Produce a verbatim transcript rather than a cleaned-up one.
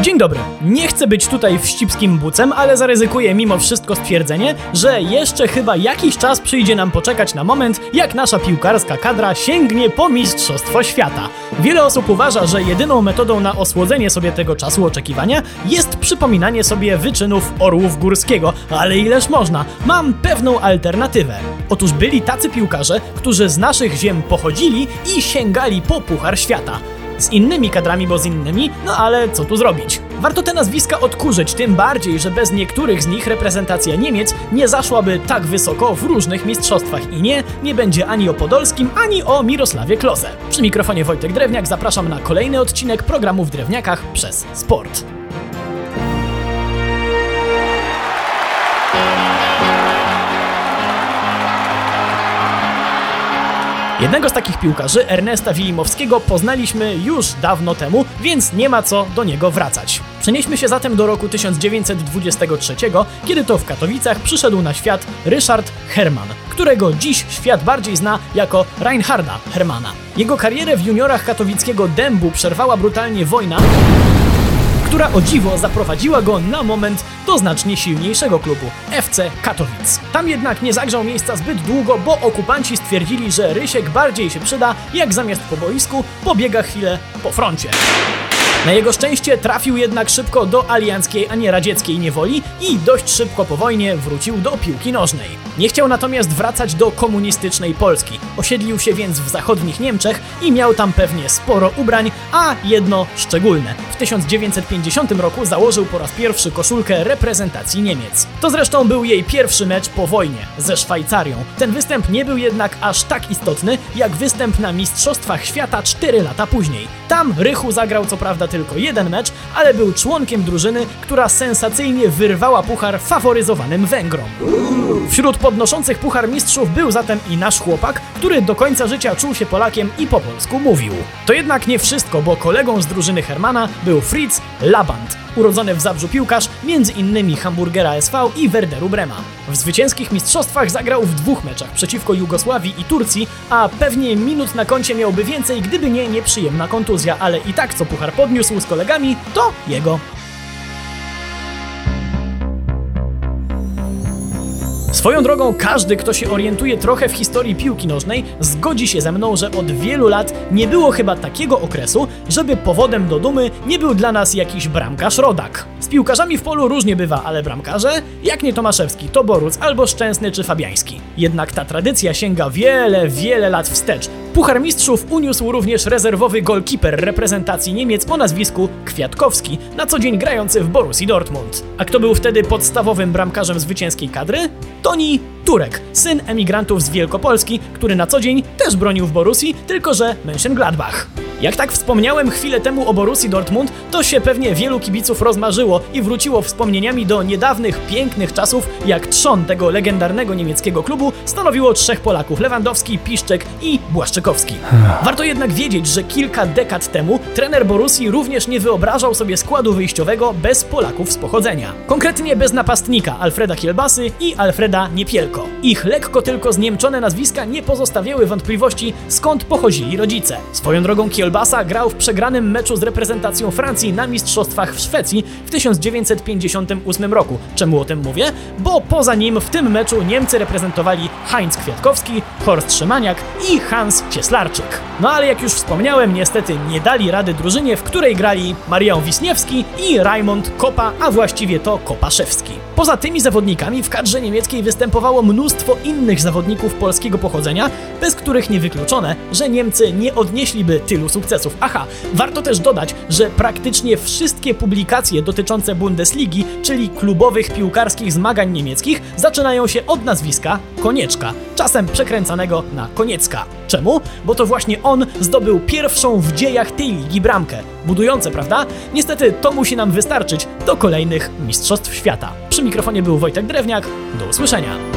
Dzień dobry. Nie chcę być tutaj wścibskim bucem, ale zaryzykuję mimo wszystko stwierdzenie, że jeszcze chyba jakiś czas przyjdzie nam poczekać na moment, jak nasza piłkarska kadra sięgnie po Mistrzostwo Świata. Wiele osób uważa, że jedyną metodą na osłodzenie sobie tego czasu oczekiwania jest przypominanie sobie wyczynów Orłów Górskiego, ale ileż można? Mam pewną alternatywę. Otóż byli tacy piłkarze, którzy z naszych ziem pochodzili i sięgali po Puchar Świata. Z innymi kadrami, bo z innymi, no ale co tu zrobić? Warto te nazwiska odkurzyć, tym bardziej, że bez niektórych z nich reprezentacja Niemiec nie zaszłaby tak wysoko w różnych mistrzostwach i nie, nie będzie ani o Podolskim, ani o Mirosławie Klose. Przy mikrofonie Wojtek Drewniak, zapraszam na kolejny odcinek programu W Drewniakach przez Sport. Jednego z takich piłkarzy, Ernesta Wilimowskiego, poznaliśmy już dawno temu, więc nie ma co do niego wracać. Przenieśmy się zatem do roku tysiąc dziewięćset dwudziestego trzeciego, kiedy to w Katowicach przyszedł na świat Ryszard Herman, którego dziś świat bardziej zna jako Reinharda Hermana. Jego karierę w juniorach katowickiego Dębu przerwała brutalnie wojna, która o dziwo zaprowadziła go na moment do znacznie silniejszego klubu F C Katowic. Tam jednak nie zagrzał miejsca zbyt długo, bo okupanci stwierdzili, że Rysiek bardziej się przyda, jak zamiast po boisku pobiega chwilę po froncie. Na jego szczęście trafił jednak szybko do alianckiej, a nie radzieckiej niewoli i dość szybko po wojnie wrócił do piłki nożnej. Nie chciał natomiast wracać do komunistycznej Polski. Osiedlił się więc w zachodnich Niemczech i miał tam pewnie sporo ubrań, a jedno szczególne. W tysiąc dziewięćset pięćdziesiątym roku założył po raz pierwszy koszulkę reprezentacji Niemiec. To zresztą był jej pierwszy mecz po wojnie ze Szwajcarią. Ten występ nie był jednak aż tak istotny, jak występ na Mistrzostwach Świata cztery lata później. Tam Rychu zagrał co prawda tylko jeden mecz, ale był członkiem drużyny, która sensacyjnie wyrwała puchar faworyzowanym Węgrom. Wśród podnoszących Puchar Mistrzów był zatem i nasz chłopak, który do końca życia czuł się Polakiem i po polsku mówił. To jednak nie wszystko, bo kolegą z drużyny Hermana był Fritz Laband, urodzony w Zabrzu piłkarz, między innymi Hamburgera S V i Werderu Brema. W zwycięskich mistrzostwach zagrał w dwóch meczach przeciwko Jugosławii i Turcji, a pewnie minut na koncie miałby więcej, gdyby nie nieprzyjemna kontuzja, ale i tak co puchar podniósł z kolegami, to jego. Swoją drogą, każdy, kto się orientuje trochę w historii piłki nożnej, zgodzi się ze mną, że od wielu lat nie było chyba takiego okresu, żeby powodem do dumy nie był dla nas jakiś bramkarz rodak. Z piłkarzami w polu różnie bywa, ale bramkarze, jak nie Tomaszewski, to Boruc albo Szczęsny czy Fabiański. Jednak ta tradycja sięga wiele, wiele lat wstecz. Puchar Mistrzów uniósł również rezerwowy golkiper reprezentacji Niemiec o nazwisku Kwiatkowski, na co dzień grający w Borussii Dortmund. A kto był wtedy podstawowym bramkarzem zwycięskiej kadry? Toni Turek, syn emigrantów z Wielkopolski, który na co dzień też bronił w Borussii, tylko że Mönchengladbach. Jak tak wspomniałem chwilę temu o Borussii Dortmund, to się pewnie wielu kibiców rozmarzyło i wróciło wspomnieniami do niedawnych, pięknych czasów, jak trzon tego legendarnego niemieckiego klubu stanowiło trzech Polaków: Lewandowski, Piszczek i Błaszczykowski. Warto jednak wiedzieć, że kilka dekad temu trener Borussii również nie wyobrażał sobie składu wyjściowego bez Polaków z pochodzenia. Konkretnie bez napastnika Alfreda Kielbasy i Alfreda Niepielko. Ich lekko tylko zniemczone nazwiska nie pozostawiały wątpliwości, skąd pochodzili rodzice. Swoją drogą Kielbasa grał w przegranym meczu z reprezentacją Francji na mistrzostwach w Szwecji w tysiąc dziewięćset pięćdziesiątym ósmym roku. Czemu o tym mówię? Bo poza nim w tym meczu Niemcy reprezentowali Heinz Kwiatkowski, Horst Szymaniak i Hans Cieslarczyk. No ale jak już wspomniałem, niestety nie dali rady drużynie, w której grali Marian Wisniewski i Raimond Kopa, a właściwie to Kopaszewski. Poza tymi zawodnikami w kadrze niemieckiej występowało mnóstwo innych zawodników polskiego pochodzenia, bez których niewykluczone, że Niemcy nie odnieśliby tylu sukcesów. Aha, warto też dodać, że praktycznie wszystkie publikacje dotyczące Bundesligi, czyli klubowych piłkarskich zmagań niemieckich, zaczynają się od nazwiska Konieczka, czasem przekręcanego na Koniecka. Czemu? Bo to właśnie on zdobył pierwszą w dziejach tej ligi bramkę. Budujące, prawda? Niestety to musi nam wystarczyć do kolejnych Mistrzostw Świata. Przy mikrofonie był Wojtek Drewniak. Do usłyszenia.